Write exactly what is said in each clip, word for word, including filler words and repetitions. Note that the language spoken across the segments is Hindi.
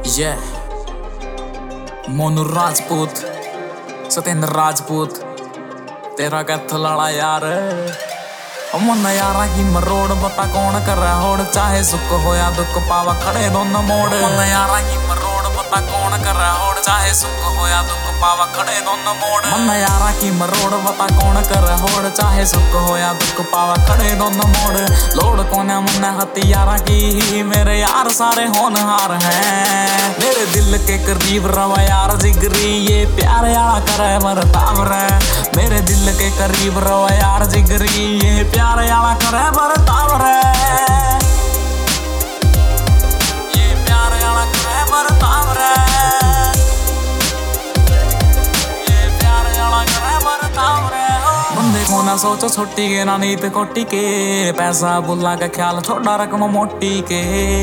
ये मोनू राजपूत, सतेंद्र राजपूत, तेरा कैथ लड़ा यार मन यारा की मरोड़ बता कौन कर होड़, चाहे सुख होया दुख पावा खड़े दोनों मोड़। मन यारा की मरोड़ बता कौन कर होड़, चाहे सुख होया दुख पावा खड़े दोनों मोड़। मन यारा की मरोड़ बता कौन कर होड़, चाहे सुख होया दुख पावा खड़े दोनों मोड़। लोड़ कोने मन हथियारा की, मेरे यार सारे होनहार हैं। मेरे दिल के करीब रवा यार जिगरी, ये प्यार यारा करे बरताव रे। मेरे दिल के करीब रवा यार जिगरी, ये प्यार यारा करे बरताव रे। ये प्यार यारा करे बरताव रे। ये प्यार यारा करे बरताव रे। बंदे को ना सोचो छोटी के, ना नीत कोटी के, पैसा बुला का ख्याल छोड़ा रकम मोटी के।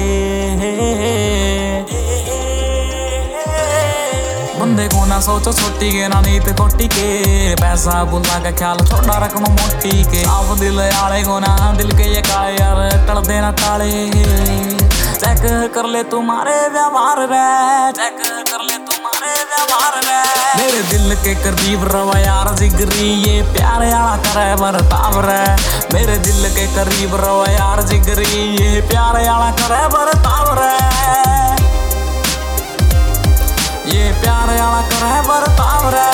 बंदे को ना सोचो छोटी के, ना नीत कोटी के, पैसा बुला का ख्याल छोड़ा रकम मोटी के। आप दिल आले को ना दिल के ये काले यार टल देना ताले। चेक कर ले तुम्हारे व्यवहार रे, चेक कर ले तुम्हारे व्यवहार रे। मेरे दिल के करीब रवा यार जिगरी, ये प्यार यारा करे बरताव रे। मेरे दिल के करीब रवा यार जिगरी, ये प्यार यारा करे बरताव रे। ये प्यार यारा करे बरताव रे।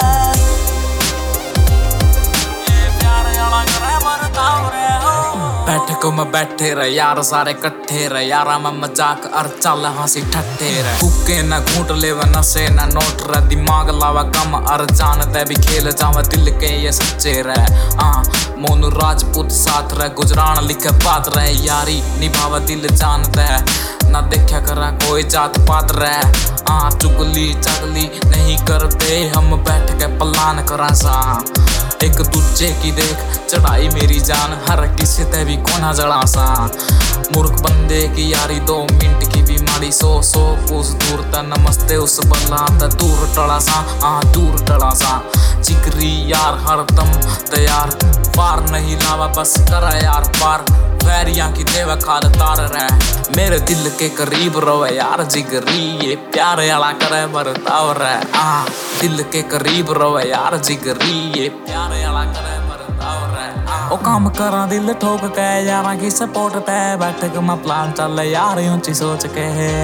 ये प्यार यारा करे बरताव रे। बैठक में बैठे रहे यार सारे कट्ठे रहे, यारा में मजाक और चल हंसी ठट्ठे रहे। कुके न घूट ले व नशे न नोट रहे, दिमाग लावा कम और जानते भी खेल जावा दिल के ये सच्चे रहे। हाँ मोनू राजपूत साथ रहे, गुजरान लिखे बात रहे, यारी निभावा दिल जानते है, ना देखा करा कोई जात पात रहे। हाँ चुगली चगली नहीं करते हम, बैठ के प्लान करा सा। एक दूजे की देख चढ़ाई मेरी जान, हर किसी ते भी कोना जड़ा सा। मूर्ख बंदे की यारी दो मिनट की बीमारी, सो सो उस दूर ता नमस्ते उस बल्ला ता दूर टड़ा सा। हाँ दूर टड़ा सा जिगरी यार हरदम तैयार, पार नहीं लावा बस करा यार पार। वैरियां की देवा खाद तार रहे, मेरे दिल के करीब रवे यार जिगरी, ये प्यार यारा करे बरताव रे। आ दिल के करीब रवे यार जिगरी, ये प्यार यारा करे बरताव रे। ओ काम करा दिल ठोक के यारा की सपोर्ट ते, बैठक में प्लान चल यार ऊंची सोच के।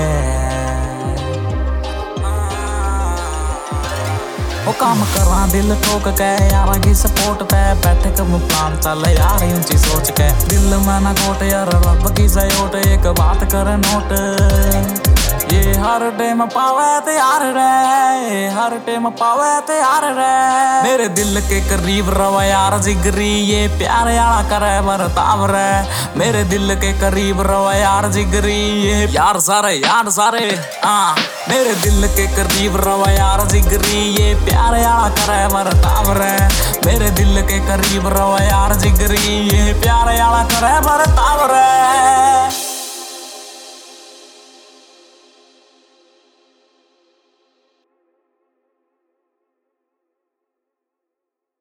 ओ काम करा दिल ठोक के यारा की सपोर्ट पे, बैठक में प्लान चल यार ऊंची सोच के। दिल में ना कोट यार रब की सयोट, एक बात करे नोट, ये हर टाइम पावे तैयार रे, हर टाइम पावे तैयार रे। मेरे दिल के करीब रवा यार जिगरी, ये प्यार यारा करे बरताव रे। मेरे दिल के करीब रवा यार जिगरी, ये यार सारे यार सारे। हाँ मेरे दिल के करीब रवा यार जिगरी, ये प्यार यारा करे बरताव रे। मेरे दिल के करीब रवा यार जिगरी, ये प्यार यारा करे बरताव रे।